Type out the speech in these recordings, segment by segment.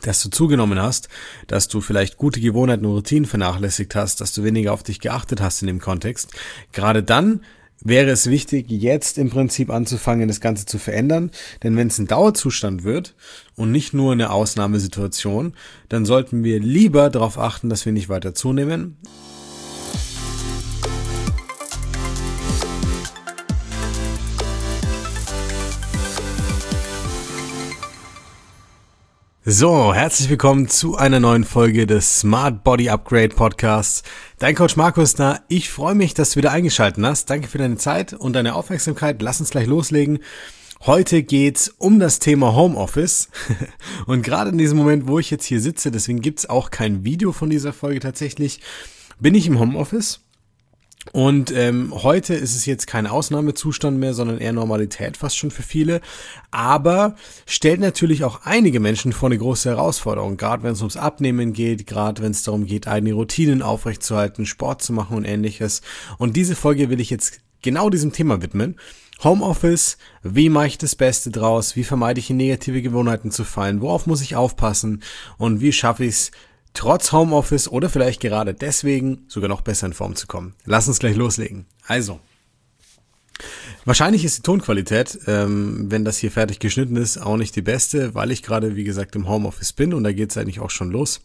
dass du zugenommen hast, dass du vielleicht gute Gewohnheiten und Routinen vernachlässigt hast, dass du weniger auf dich geachtet hast in dem Kontext, gerade dann wäre es wichtig, jetzt im Prinzip anzufangen, das Ganze zu verändern. Denn wenn es ein Dauerzustand wird und nicht nur eine Ausnahmesituation, dann sollten wir lieber darauf achten, dass wir nicht weiter zunehmen. So, herzlich willkommen zu einer neuen Folge des Smart Body Upgrade Podcasts. Dein Coach Markus da. Ich freue mich, dass du wieder eingeschaltet hast. Danke für deine Zeit und deine Aufmerksamkeit. Lass uns gleich loslegen. Heute geht's um das Thema Homeoffice. Und gerade in diesem Moment, wo ich jetzt hier sitze, deswegen gibt's auch kein Video von dieser Folge tatsächlich, bin ich im Homeoffice. Und heute ist es jetzt kein Ausnahmezustand mehr, sondern eher Normalität fast schon für viele, aber stellt natürlich auch einige Menschen vor eine große Herausforderung, gerade wenn es ums Abnehmen geht, gerade wenn es darum geht, eigene Routinen aufrechtzuerhalten, Sport zu machen und ähnliches. Und diese Folge will ich jetzt genau diesem Thema widmen. Homeoffice, wie mache ich das Beste draus, wie vermeide ich in negative Gewohnheiten zu fallen, worauf muss ich aufpassen und wie schaffe ich es, trotz Homeoffice oder vielleicht gerade deswegen sogar noch besser in Form zu kommen. Lass uns gleich loslegen. Also, wahrscheinlich ist die Tonqualität, wenn das hier fertig geschnitten ist, auch nicht die beste, weil ich gerade, wie gesagt, im Homeoffice bin und da geht es eigentlich auch schon los.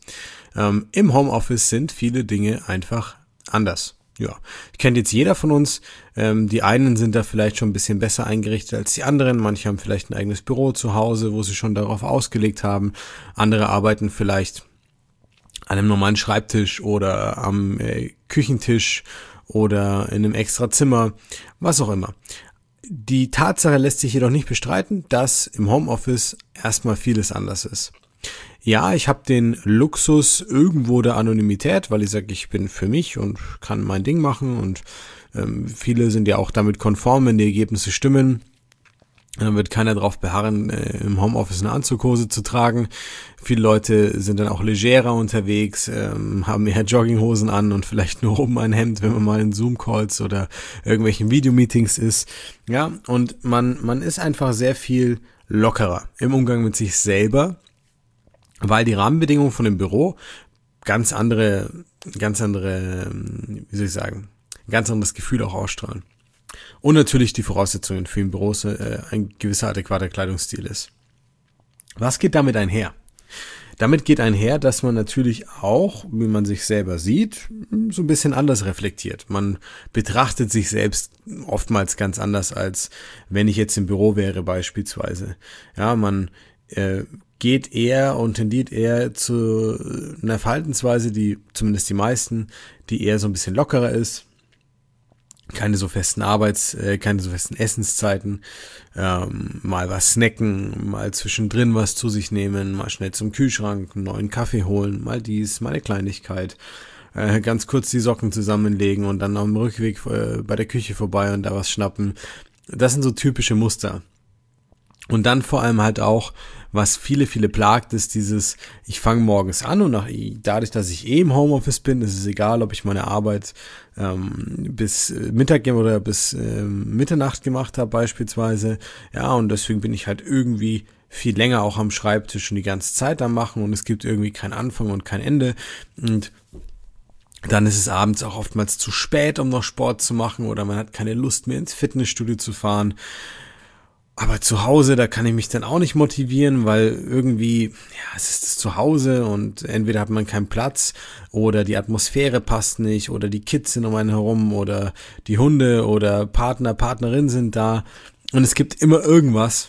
Im Homeoffice sind viele Dinge einfach anders. Ja, kennt jetzt jeder von uns. Die einen sind da vielleicht schon ein bisschen besser eingerichtet als die anderen. Manche haben vielleicht ein eigenes Büro zu Hause, wo sie schon darauf ausgelegt haben. Andere arbeiten vielleicht an einem normalen Schreibtisch oder am Küchentisch oder in einem extra Zimmer, was auch immer. Die Tatsache lässt sich jedoch nicht bestreiten, dass im Homeoffice erstmal vieles anders ist. Ja, ich habe den Luxus irgendwo der Anonymität, weil ich sage, ich bin für mich und kann mein Ding machen und viele sind ja auch damit konform, wenn die Ergebnisse stimmen. Dann wird keiner darauf beharren, im Homeoffice eine Anzughose zu tragen. Viele Leute sind dann auch legerer unterwegs, haben eher Jogginghosen an und vielleicht nur oben ein Hemd, wenn man mal in Zoom-Calls oder irgendwelchen Videomeetings ist. Ja, und man ist einfach sehr viel lockerer im Umgang mit sich selber, weil die Rahmenbedingungen von dem Büro ganz andere, wie soll ich sagen, ganz anderes Gefühl auch ausstrahlen. Und natürlich die Voraussetzungen für in Büros ein gewisser adäquater Kleidungsstil ist. Was geht damit einher? Damit geht einher, dass man natürlich auch, wie man sich selber sieht, so ein bisschen anders reflektiert. Man betrachtet sich selbst oftmals ganz anders, als wenn ich jetzt im Büro wäre beispielsweise. Ja, man geht eher und tendiert eher zu einer Verhaltensweise, die zumindest die meisten, die eher so ein bisschen lockerer ist. Keine so festen Essenszeiten, mal was snacken, mal zwischendrin was zu sich nehmen, mal schnell zum Kühlschrank, einen neuen Kaffee holen, mal dies, mal eine Kleinigkeit, ganz kurz die Socken zusammenlegen und dann am Rückweg bei der Küche vorbei und da was schnappen. Das sind so typische Muster. Und dann vor allem halt auch, was viele plagt, ist dieses, ich fange morgens an und dadurch, dass ich im Homeoffice bin, ist es egal, ob ich meine Arbeit bis Mittag oder bis Mitternacht gemacht habe beispielsweise. Ja, und deswegen bin ich halt irgendwie viel länger auch am Schreibtisch und die ganze Zeit am Machen und es gibt irgendwie keinen Anfang und kein Ende. Und dann ist es abends auch oftmals zu spät, um noch Sport zu machen oder man hat keine Lust mehr ins Fitnessstudio zu fahren. Aber zu Hause, da kann ich mich dann auch nicht motivieren, weil irgendwie, ja, es ist das Zuhause und entweder hat man keinen Platz oder die Atmosphäre passt nicht oder die Kids sind um einen herum oder die Hunde oder Partner, Partnerin sind da und es gibt immer irgendwas,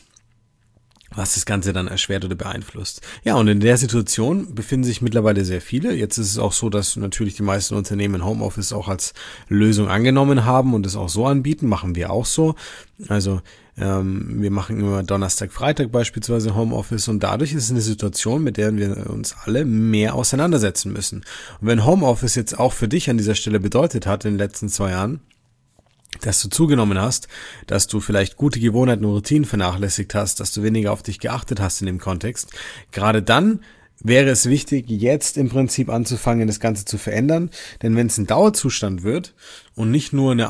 was das Ganze dann erschwert oder beeinflusst. Ja, und in der Situation befinden sich mittlerweile sehr viele. Jetzt ist es auch so, dass natürlich die meisten Unternehmen Homeoffice auch als Lösung angenommen haben und es auch so anbieten, machen wir auch so. Also wir machen immer Donnerstag, Freitag beispielsweise Homeoffice und dadurch ist es eine Situation, mit der wir uns alle mehr auseinandersetzen müssen. Und wenn Homeoffice jetzt auch für dich an dieser Stelle bedeutet hat in den letzten 2 Jahren, dass du zugenommen hast, dass du vielleicht gute Gewohnheiten und Routinen vernachlässigt hast, dass du weniger auf dich geachtet hast in dem Kontext, gerade dann wäre es wichtig, jetzt im Prinzip anzufangen, das Ganze zu verändern. Denn wenn es ein Dauerzustand wird und nicht nur eine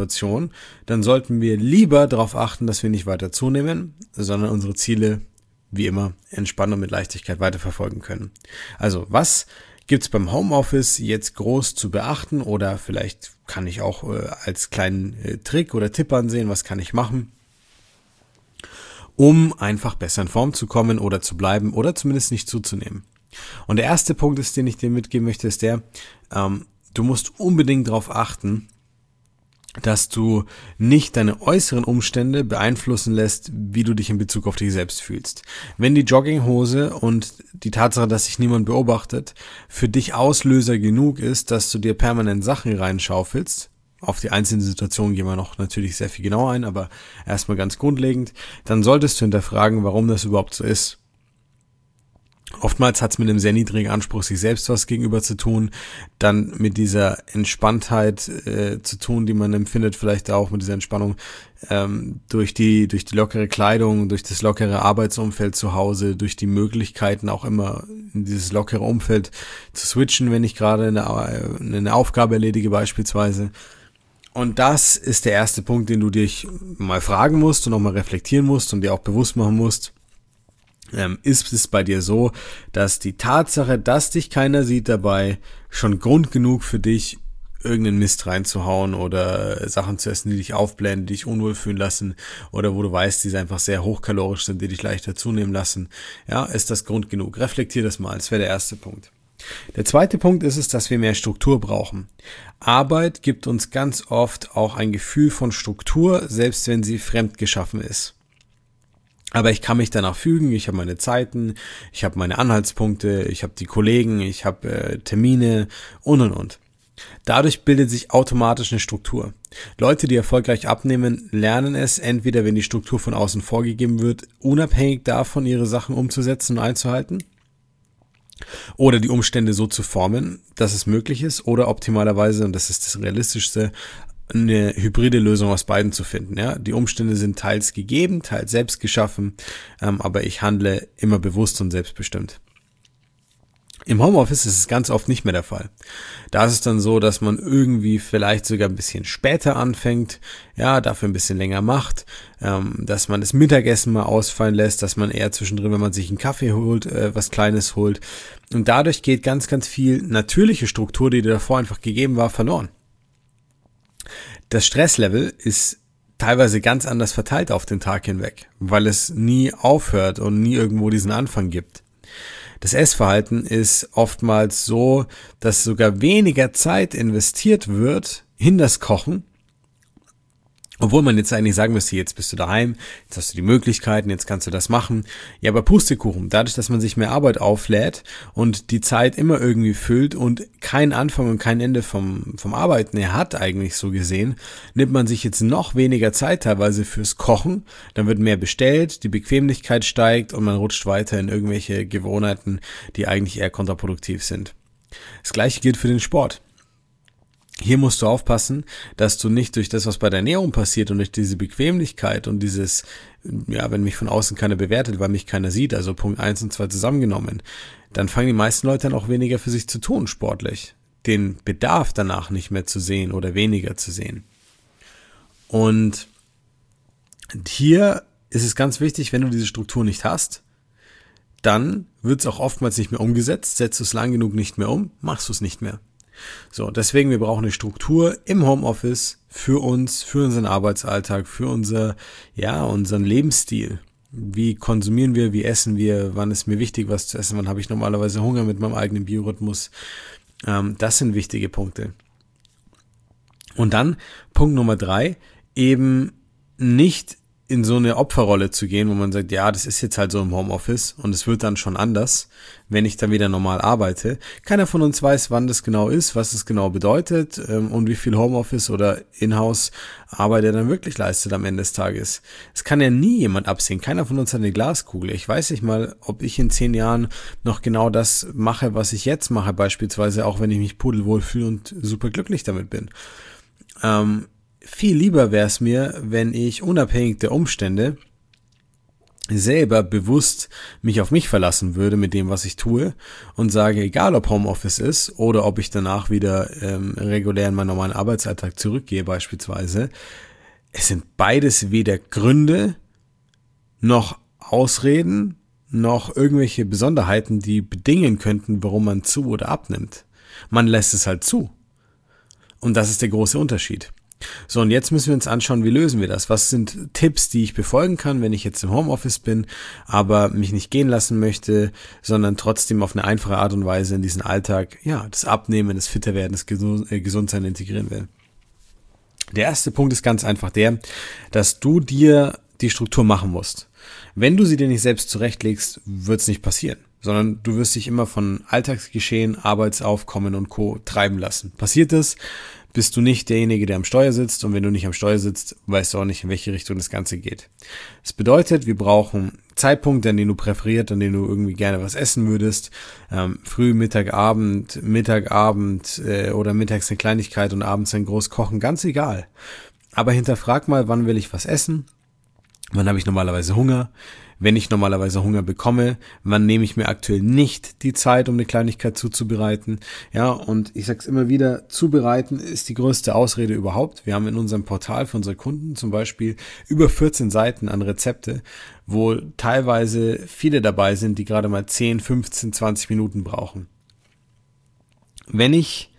Ausnahmesituation, dann sollten wir lieber darauf achten, dass wir nicht weiter zunehmen, sondern unsere Ziele wie immer entspannt und mit Leichtigkeit weiterverfolgen können. Also, was gibt's beim Homeoffice jetzt groß zu beachten, oder vielleicht kann ich auch als kleinen Trick oder Tipp ansehen, was kann ich machen, um einfach besser in Form zu kommen oder zu bleiben oder zumindest nicht zuzunehmen. Und der erste Punkt ist, den ich dir mitgeben möchte, ist der, du musst unbedingt darauf achten, dass du nicht deine äußeren Umstände beeinflussen lässt, wie du dich in Bezug auf dich selbst fühlst. Wenn die Jogginghose und die Tatsache, dass sich niemand beobachtet, für dich Auslöser genug ist, dass du dir permanent Sachen reinschaufelst, auf die einzelnen Situationen gehen wir noch natürlich sehr viel genauer ein, aber erstmal ganz grundlegend, dann solltest du hinterfragen, warum das überhaupt so ist. Oftmals hat es mit einem sehr niedrigen Anspruch, sich selbst was gegenüber zu tun, dann mit dieser Entspanntheit zu tun, die man empfindet, vielleicht auch mit dieser Entspannung durch die lockere Kleidung, durch das lockere Arbeitsumfeld zu Hause, durch die Möglichkeiten auch immer in dieses lockere Umfeld zu switchen, wenn ich gerade eine Aufgabe erledige beispielsweise. Und das ist der erste Punkt, den du dich mal fragen musst und auch mal reflektieren musst und dir auch bewusst machen musst. Ist es bei dir so, dass die Tatsache, dass dich keiner sieht dabei, schon Grund genug für dich, irgendeinen Mist reinzuhauen oder Sachen zu essen, die dich aufblähen, die dich unwohl fühlen lassen oder wo du weißt, die einfach sehr hochkalorisch sind, die dich leichter zunehmen lassen? Ja, ist das Grund genug? Reflektier das mal, das wäre der erste Punkt. Der zweite Punkt ist es, dass wir mehr Struktur brauchen. Arbeit gibt uns ganz oft auch ein Gefühl von Struktur, selbst wenn sie fremd geschaffen ist. Aber ich kann mich danach fügen, ich habe meine Zeiten, ich habe meine Anhaltspunkte, ich habe die Kollegen, ich habe Termine und. Dadurch bildet sich automatisch eine Struktur. Leute, die erfolgreich abnehmen, lernen es entweder, wenn die Struktur von außen vorgegeben wird, unabhängig davon ihre Sachen umzusetzen und einzuhalten, oder die Umstände so zu formen, dass es möglich ist, oder optimalerweise, und das ist das Realistischste, eine hybride Lösung aus beiden zu finden. Ja, die Umstände sind teils gegeben, teils selbst geschaffen, aber ich handle immer bewusst und selbstbestimmt. Im Homeoffice ist es ganz oft nicht mehr der Fall. Da ist es dann so, dass man irgendwie vielleicht sogar ein bisschen später anfängt, ja, dafür ein bisschen länger macht, dass man das Mittagessen mal ausfallen lässt, dass man eher zwischendrin, wenn man sich einen Kaffee holt, was Kleines holt. Und dadurch geht ganz, ganz viel natürliche Struktur, die dir davor einfach gegeben war, verloren. Das Stresslevel ist teilweise ganz anders verteilt auf den Tag hinweg, weil es nie aufhört und nie irgendwo diesen Anfang gibt. Das Essverhalten ist oftmals so, dass sogar weniger Zeit investiert wird in das Kochen, obwohl man jetzt eigentlich sagen müsste, jetzt bist du daheim, jetzt hast du die Möglichkeiten, jetzt kannst du das machen. Ja, aber Pustekuchen, dadurch, dass man sich mehr Arbeit auflädt und die Zeit immer irgendwie füllt und keinen Anfang und kein Ende vom Arbeiten her hat eigentlich so gesehen, nimmt man sich jetzt noch weniger Zeit teilweise fürs Kochen, dann wird mehr bestellt, die Bequemlichkeit steigt und man rutscht weiter in irgendwelche Gewohnheiten, die eigentlich eher kontraproduktiv sind. Das Gleiche gilt für den Sport. Hier musst du aufpassen, dass du nicht durch das, was bei der Ernährung passiert und durch diese Bequemlichkeit und dieses, ja, wenn mich von außen keiner bewertet, weil mich keiner sieht, also Punkt 1 und 2 zusammengenommen, dann fangen die meisten Leute dann auch weniger für sich zu tun, sportlich. Den Bedarf danach nicht mehr zu sehen oder weniger zu sehen. Und hier ist es ganz wichtig, wenn du diese Struktur nicht hast, dann wird es auch oftmals nicht mehr umgesetzt, setzt du es lang genug nicht mehr um, machst du es nicht mehr. So, deswegen, wir brauchen eine Struktur im Homeoffice für uns, für unseren Arbeitsalltag, für unseren Lebensstil. Wie konsumieren wir, wie essen wir, wann ist mir wichtig, was zu essen, wann habe ich normalerweise Hunger mit meinem eigenen Biorhythmus. Das sind wichtige Punkte. Und dann Punkt Nummer 3, eben nicht in so eine Opferrolle zu gehen, wo man sagt, ja, das ist jetzt halt so im Homeoffice und es wird dann schon anders, wenn ich dann wieder normal arbeite. Keiner von uns weiß, wann das genau ist, was es genau bedeutet und wie viel Homeoffice oder Inhouse-Arbeit er dann wirklich leistet am Ende des Tages. Es kann ja nie jemand absehen. Keiner von uns hat eine Glaskugel. Ich weiß nicht mal, ob ich in 10 Jahren noch genau das mache, was ich jetzt mache, beispielsweise, auch wenn ich mich pudelwohl fühle und super glücklich damit bin. Viel lieber wäre es mir, wenn ich unabhängig der Umstände selber bewusst mich auf mich verlassen würde mit dem, was ich tue und sage, egal ob Homeoffice ist oder ob ich danach wieder regulär in meinen normalen Arbeitsalltag zurückgehe beispielsweise, es sind beides weder Gründe noch Ausreden noch irgendwelche Besonderheiten, die bedingen könnten, warum man zu- oder abnimmt. Man lässt es halt zu. Und das ist der große Unterschied. So, und jetzt müssen wir uns anschauen, wie lösen wir das? Was sind Tipps, die ich befolgen kann, wenn ich jetzt im Homeoffice bin, aber mich nicht gehen lassen möchte, sondern trotzdem auf eine einfache Art und Weise in diesen Alltag, das Abnehmen, das Fitterwerden, das Gesundsein integrieren will. Der erste Punkt ist ganz einfach der, dass du dir die Struktur machen musst. Wenn du sie dir nicht selbst zurechtlegst, wird es nicht passieren, sondern du wirst dich immer von Alltagsgeschehen, Arbeitsaufkommen und Co. treiben lassen. Passiert das, bist du nicht derjenige, der am Steuer sitzt, und wenn du nicht am Steuer sitzt, weißt du auch nicht, in welche Richtung das Ganze geht. Das bedeutet, wir brauchen Zeitpunkte, an denen du präferiert, an denen du irgendwie gerne was essen würdest, früh, Mittag, Abend oder mittags eine Kleinigkeit und abends ein groß kochen, ganz egal. Aber hinterfrag mal, wann will ich was essen? Wann habe ich normalerweise Hunger? Wenn ich normalerweise Hunger bekomme, wann nehme ich mir aktuell nicht die Zeit, um eine Kleinigkeit zuzubereiten? Ja, und ich sag's immer wieder, zubereiten ist die größte Ausrede überhaupt. Wir haben in unserem Portal für unsere Kunden zum Beispiel über 14 Seiten an Rezepte, wo teilweise viele dabei sind, die gerade mal 10, 15, 20 Minuten brauchen. Wenn ich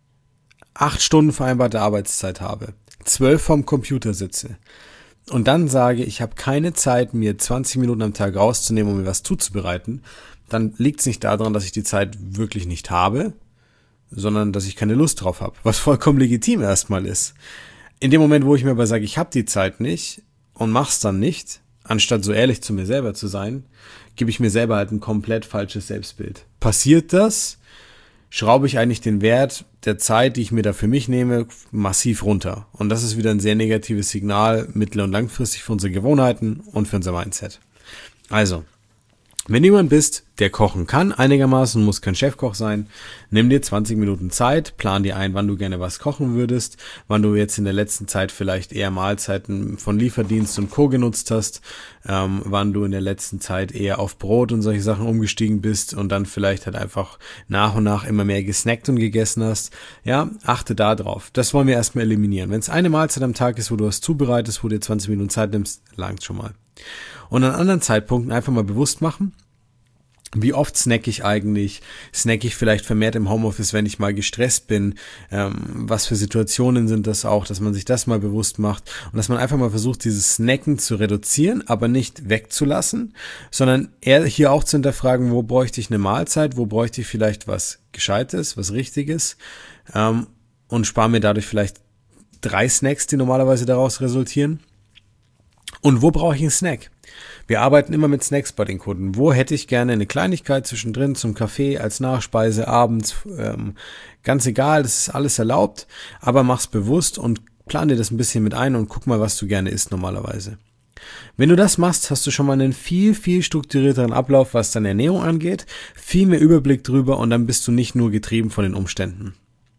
8 Stunden vereinbarte Arbeitszeit habe, 12 vorm Computer sitze, und dann sage, ich habe keine Zeit, mir 20 Minuten am Tag rauszunehmen, um mir was zuzubereiten, dann liegt es nicht daran, dass ich die Zeit wirklich nicht habe, sondern dass ich keine Lust drauf habe, was vollkommen legitim erstmal ist. In dem Moment, wo ich mir aber sage, ich habe die Zeit nicht und mach's dann nicht, anstatt so ehrlich zu mir selber zu sein, gebe ich mir selber halt ein komplett falsches Selbstbild. Passiert das, schraube ich eigentlich den Wert der Zeit, die ich mir da für mich nehme, massiv runter. Und das ist wieder ein sehr negatives Signal, mittel- und langfristig für unsere Gewohnheiten und für unser Mindset. Also, wenn du jemand bist, der kochen kann einigermaßen, muss kein Chefkoch sein, nimm dir 20 Minuten Zeit, plan dir ein, wann du gerne was kochen würdest, wann du jetzt in der letzten Zeit vielleicht eher Mahlzeiten von Lieferdienst und Co. genutzt hast, wann du in der letzten Zeit eher auf Brot und solche Sachen umgestiegen bist und dann vielleicht halt einfach nach und nach immer mehr gesnackt und gegessen hast. Ja, achte da drauf. Das wollen wir erstmal eliminieren. Wenn es eine Mahlzeit am Tag ist, wo du was zubereitest, wo du dir 20 Minuten Zeit nimmst, langt schon mal. Und an anderen Zeitpunkten einfach mal bewusst machen, wie oft snacke ich eigentlich? Snacke ich vielleicht vermehrt im Homeoffice, wenn ich mal gestresst bin? Was für Situationen sind das auch, dass man sich das mal bewusst macht und dass man einfach mal versucht, dieses Snacken zu reduzieren, aber nicht wegzulassen, sondern eher hier auch zu hinterfragen, wo bräuchte ich eine Mahlzeit, wo bräuchte ich vielleicht was Gescheites, was Richtiges, und spare mir dadurch vielleicht 3 Snacks, die normalerweise daraus resultieren. Und wo brauche ich einen Snack? Wir arbeiten immer mit Snacks bei den Kunden. Wo hätte ich gerne eine Kleinigkeit zwischendrin zum Kaffee, als Nachspeise, abends, ganz egal, das ist alles erlaubt, aber mach's bewusst und plan dir das ein bisschen mit ein und guck mal, was du gerne isst normalerweise. Wenn du das machst, hast du schon mal einen viel, viel strukturierteren Ablauf, was deine Ernährung angeht, viel mehr Überblick drüber und dann bist du nicht nur getrieben von den Umständen.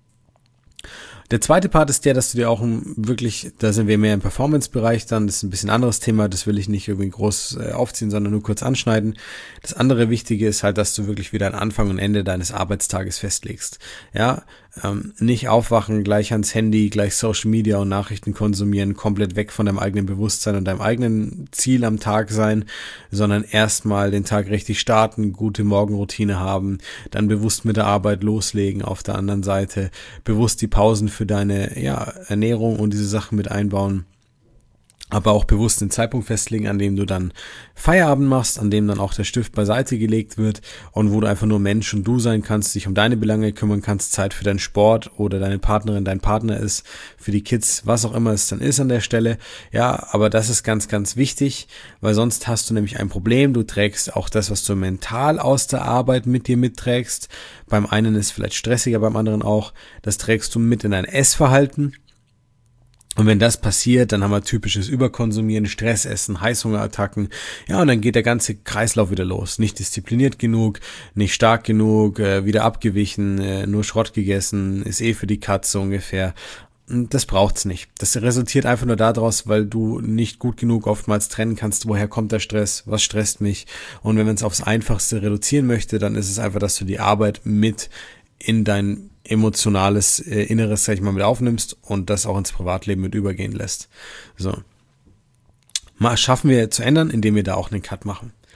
Der zweite Part ist der, dass du dir auch wirklich, da sind wir mehr im Performance-Bereich dann, das ist ein bisschen anderes Thema, das will ich nicht irgendwie groß aufziehen, sondern nur kurz anschneiden. Das andere Wichtige ist halt, dass du wirklich wieder ein Anfang und Ende deines Arbeitstages festlegst. Ja, nicht aufwachen, gleich ans Handy, gleich Social Media und Nachrichten konsumieren, komplett weg von deinem eigenen Bewusstsein und deinem eigenen Ziel am Tag sein, sondern erstmal den Tag richtig starten, gute Morgenroutine haben, dann bewusst mit der Arbeit loslegen, auf der anderen Seite bewusst die Pausen für deine Ernährung und diese Sachen mit einbauen, aber auch bewusst den Zeitpunkt festlegen, an dem du dann Feierabend machst, an dem dann auch der Stift beiseite gelegt wird und wo du einfach nur Mensch und du sein kannst, dich um deine Belange kümmern kannst, Zeit für deinen Sport oder deine Partnerin, dein Partner ist, für die Kids, was auch immer es dann ist an der Stelle. Ja, aber das ist ganz, ganz wichtig, weil sonst hast du nämlich ein Problem. Du trägst auch das, was du mental aus der Arbeit mit dir mitträgst. Beim einen ist es vielleicht stressiger, beim anderen auch. Das trägst du mit in dein Essverhalten. Und wenn das passiert, dann haben wir typisches Überkonsumieren, Stressessen, Heißhungerattacken. Ja, und dann geht der ganze Kreislauf wieder los. Nicht diszipliniert genug, nicht stark genug, wieder abgewichen, nur Schrott gegessen, ist für die Katze ungefähr. Das braucht's nicht. Das resultiert einfach nur daraus, weil du nicht gut genug oftmals trennen kannst, woher kommt der Stress, was stresst mich. Und wenn man es aufs Einfachste reduzieren möchte, dann ist es einfach, dass du die Arbeit mit in dein emotionales Inneres, sag ich mal, mit aufnimmst und das auch ins Privatleben mit übergehen lässt. So. Mal schaffen wir zu ändern, indem wir da auch einen Cut machen.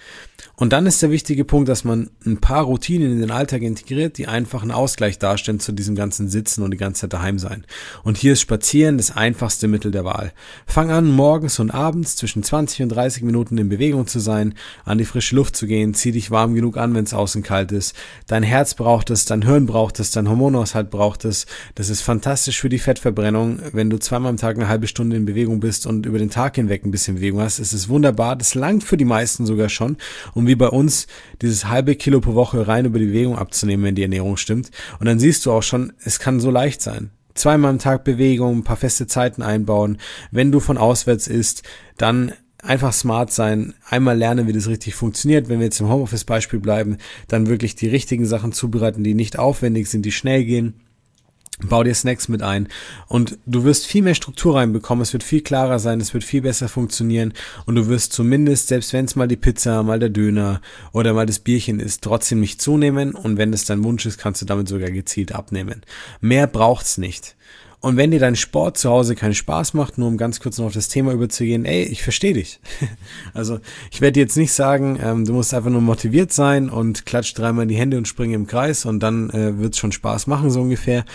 Und dann ist der wichtige Punkt, dass man ein paar Routinen in den Alltag integriert, die einfach einen Ausgleich darstellen zu diesem ganzen Sitzen und die ganze Zeit daheim sein. Und hier ist Spazieren das einfachste Mittel der Wahl. Fang an, morgens und abends zwischen 20 und 30 Minuten in Bewegung zu sein, an die frische Luft zu gehen, zieh dich warm genug an, wenn es außen kalt ist. Dein Herz braucht es, dein Hirn braucht es, dein Hormonhaushalt braucht es. Das ist fantastisch für die Fettverbrennung. Wenn du zweimal am Tag eine halbe Stunde in Bewegung bist und über den Tag hinweg ein bisschen Bewegung hast, ist es wunderbar. Das langt für die meisten sogar schon. Und wie bei uns, dieses halbe Kilo pro Woche rein über die Bewegung abzunehmen, wenn die Ernährung stimmt. Und dann siehst du auch schon, es kann so leicht sein. Zweimal am Tag Bewegung, ein paar feste Zeiten einbauen. Wenn du von auswärts isst, dann einfach smart sein, einmal lernen, wie das richtig funktioniert. Wenn wir jetzt im Homeoffice-Beispiel bleiben, dann wirklich die richtigen Sachen zubereiten, die nicht aufwendig sind, die schnell gehen. Bau dir Snacks mit ein und du wirst viel mehr Struktur reinbekommen, es wird viel klarer sein, es wird viel besser funktionieren und du wirst zumindest, selbst wenn es mal die Pizza, mal der Döner oder mal das Bierchen ist, trotzdem nicht zunehmen und wenn das dein Wunsch ist, kannst du damit sogar gezielt abnehmen. Mehr braucht's nicht. Und wenn dir dein Sport zu Hause keinen Spaß macht, nur um ganz kurz noch auf das Thema überzugehen, ich verstehe dich. Also ich werde dir jetzt nicht sagen, du musst einfach nur motiviert sein und klatsch dreimal in die Hände und spring im Kreis und dann wird's schon Spaß machen, so ungefähr.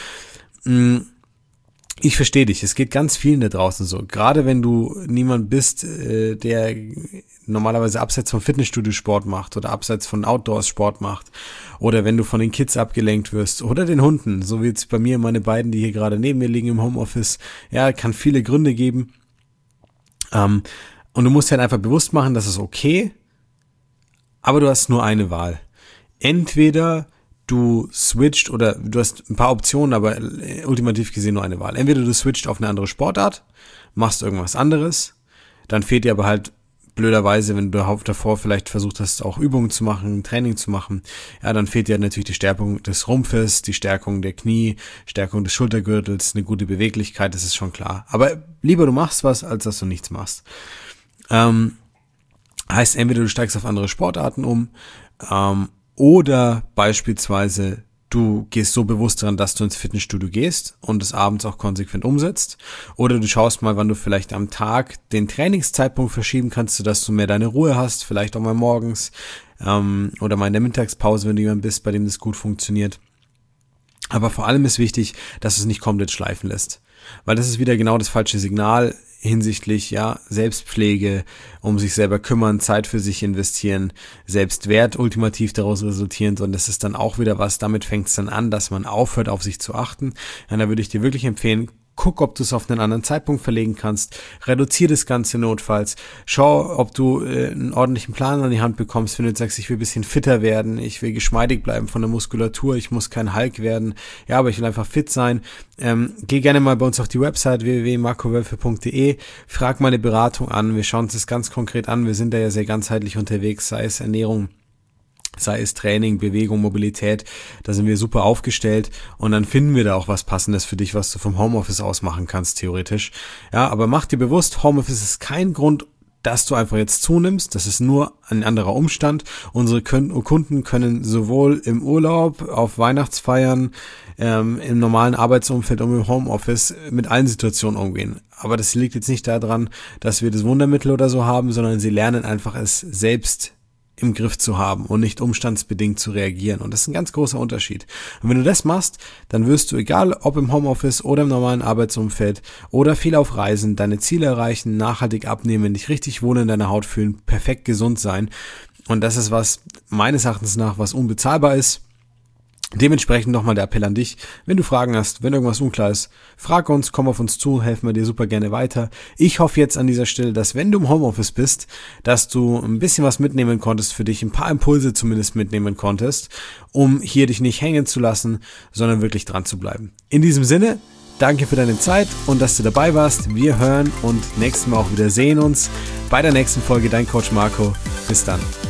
Ich verstehe dich, es geht ganz vielen da draußen so. Gerade wenn du niemand bist, der normalerweise abseits vom Fitnessstudio Sport macht oder abseits von Outdoors Sport macht oder wenn du von den Kids abgelenkt wirst oder den Hunden, so wie jetzt bei mir meine beiden, die hier gerade neben mir liegen im Homeoffice, ja, kann viele Gründe geben. Und du musst dir halt einfach bewusst machen, das ist okay, aber du hast nur eine Wahl. Entweder du switcht oder du hast ein paar Optionen, aber ultimativ gesehen nur eine Wahl. Entweder du switcht auf eine andere Sportart, machst irgendwas anderes, dann fehlt dir aber halt blöderweise, wenn du davor vielleicht versucht hast, auch Übungen zu machen, Training zu machen, ja, dann fehlt dir natürlich die Stärkung des Rumpfes, die Stärkung der Knie, Stärkung des Schultergürtels, eine gute Beweglichkeit, das ist schon klar. Aber lieber du machst was, als dass du nichts machst. Heißt, entweder du steigst auf andere Sportarten um, oder beispielsweise du gehst so bewusst daran, dass du ins Fitnessstudio gehst und es abends auch konsequent umsetzt. Oder du schaust mal, wann du vielleicht am Tag den Trainingszeitpunkt verschieben kannst, sodass du mehr deine Ruhe hast, vielleicht auch mal morgens oder mal in der Mittagspause, wenn du jemand bist, bei dem das gut funktioniert. Aber vor allem ist wichtig, dass du es nicht komplett schleifen lässt. Weil das ist wieder genau das falsche Signal hinsichtlich, ja, Selbstpflege, um sich selber kümmern, Zeit für sich investieren, Selbstwert ultimativ daraus resultierend und das ist dann auch wieder was, damit fängt es dann an, dass man aufhört, auf sich zu achten. Und da würde ich dir wirklich empfehlen, guck, ob du es auf einen anderen Zeitpunkt verlegen kannst, reduziere das Ganze notfalls, schau, ob du einen ordentlichen Plan an die Hand bekommst, wenn du jetzt sagst, ich will ein bisschen fitter werden, ich will geschmeidig bleiben von der Muskulatur, ich muss kein Hulk werden, ja, aber ich will einfach fit sein. Geh gerne mal bei uns auf die Website www.marcowölfe.de, frag mal eine Beratung an, wir schauen uns das ganz konkret an, wir sind da ja sehr ganzheitlich unterwegs, sei es Ernährung, sei es Training, Bewegung, Mobilität, da sind wir super aufgestellt und dann finden wir da auch was Passendes für dich, was du vom Homeoffice aus machen kannst, theoretisch. Ja, aber mach dir bewusst, Homeoffice ist kein Grund, dass du einfach jetzt zunimmst, das ist nur ein anderer Umstand. Unsere Kunden können sowohl im Urlaub, auf Weihnachtsfeiern, im normalen Arbeitsumfeld und im Homeoffice mit allen Situationen umgehen. Aber das liegt jetzt nicht daran, dass wir das Wundermittel oder so haben, sondern sie lernen einfach es selbst im Griff zu haben und nicht umstandsbedingt zu reagieren. Und das ist ein ganz großer Unterschied. Und wenn du das machst, dann wirst du, egal ob im Homeoffice oder im normalen Arbeitsumfeld oder viel auf Reisen, deine Ziele erreichen, nachhaltig abnehmen, dich richtig wohl in deiner Haut fühlen, perfekt gesund sein. Und das ist was, meines Erachtens nach, was unbezahlbar ist. Dementsprechend nochmal der Appell an dich, wenn du Fragen hast, wenn irgendwas unklar ist, frag uns, komm auf uns zu, helfen wir dir super gerne weiter. Ich hoffe jetzt an dieser Stelle, dass wenn du im Homeoffice bist, dass du ein bisschen was mitnehmen konntest für dich, ein paar Impulse zumindest mitnehmen konntest, um hier dich nicht hängen zu lassen, sondern wirklich dran zu bleiben. In diesem Sinne, danke für deine Zeit und dass du dabei warst. Wir hören und nächstes Mal auch wieder sehen uns bei der nächsten Folge. Dein Coach Marco. Bis dann.